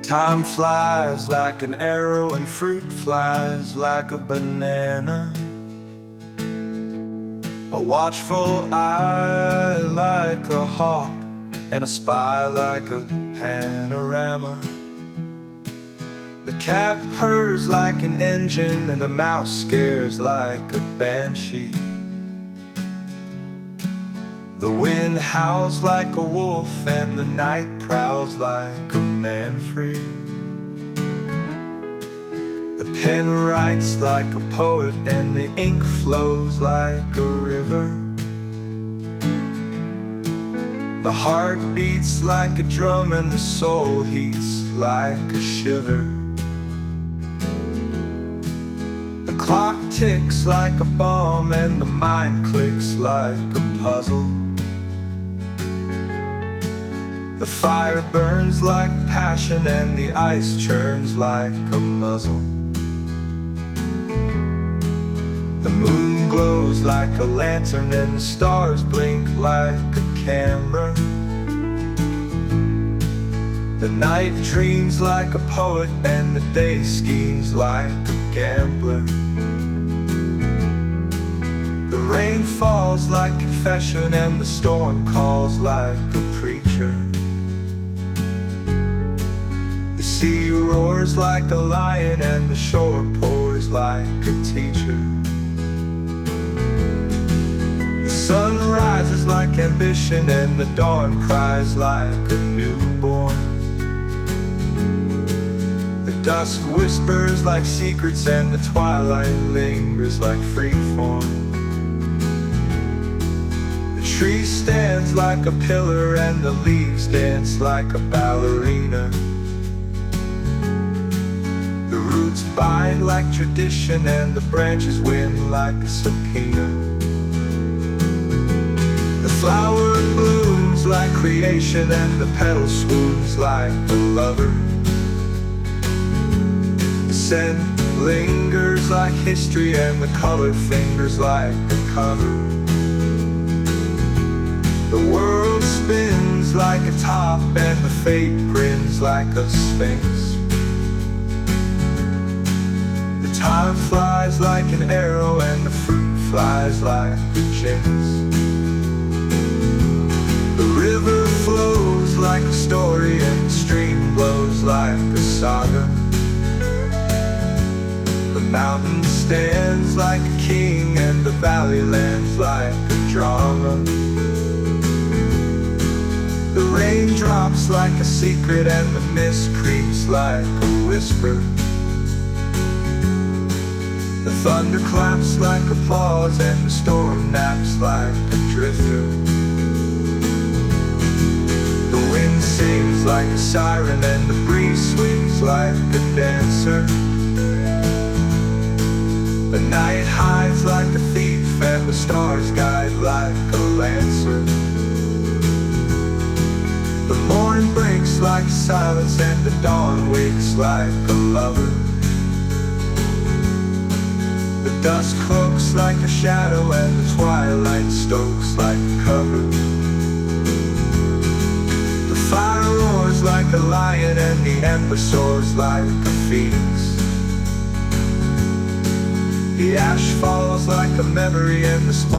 Time flies like an arrow and fruit flies like a banana. A watchful eye like a hawk, and a spy like a panorama. The cat purrs like an engine, and the mouse scares like a banshee. The wind howls like a wolf, and the night prowls like a man free. The pen writes like a poet, and the ink flows like a river. The heart beats like a drum, and the soul heats like a shiver. The clock ticks like a bomb, and the mind clicks like a puzzle. The fire burns like passion, and the ice churns like a muzzle. The moon glows like a lantern, and the stars blink like a camera. The night dreams like a poet, and the day schemes like a gambler. The rain falls like confession, and the storm calls like a preacher. The sea roars like a lion, and the shore pours like a teacher. The sun rises like ambition, and the dawn cries like a newborn. The dusk whispers like secrets, and the twilight lingers like freeform. The tree stands like a pillar, and the leaves dance like a ballerina. The roots bind like tradition, and the branches wind like a subpoena. The flower blooms like creation, and the petal swoons like a lover. The scent lingers like history, and the color fingers like a cover. The world spins like a top, and the fate grins like a sphinx. The time flies like an arrow, and the fruit flies like a jinx. The river flows like a story, and the stream blows like a saga. The mountain stands like a king, and the valley lands like a drama. The rain drops like a secret, and the mist creeps like a whisper. The thunder claps like applause, and the storm naps like a drifter. The wind sings like a siren, and the breeze swings like a dancer. The night hides like a thief, and the stars guide like a lancer. The morning breaks like silence, and the dawn wakes like a lover. The dusk cloaks like a shadow, and the twilight stokes like a cover. The fire roars like a lion, and the ember soars like a phoenix. The ash falls like a memory, and the smoke